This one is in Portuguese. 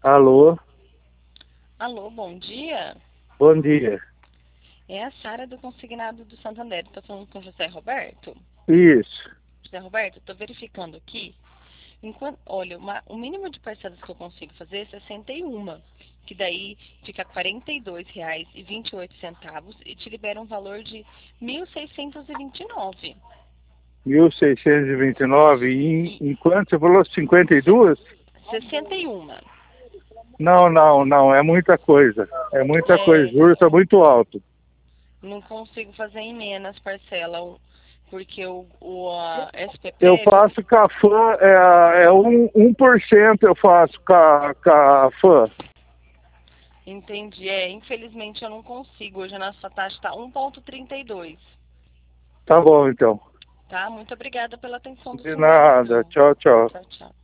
Alô, Alô, bom dia. bom dia. É a Sara do Consignado do Santander. Estou falando com o José Roberto. Isso. José Roberto, estou verificando aqui. Olha, o mínimo de parcelas que eu consigo fazer é 61, que daí fica R$ 42,28 e te libera um valor de 1.629. 1.629 em quanto? Você falou 52? 61. Não, é muita coisa. É muita coisa. Os É, juros estão muito altos. não consigo fazer em menos parcela, porque a Eu SPP. faço com a fã, é 1% eu faço com a fã. Entendi. Infelizmente eu não consigo. Hoje a nossa taxa está 1,32. Tá bom, então. Tá? Muito obrigada pela atenção do De senhor, nada. então. Tchau, tchau. Tchau, tchau.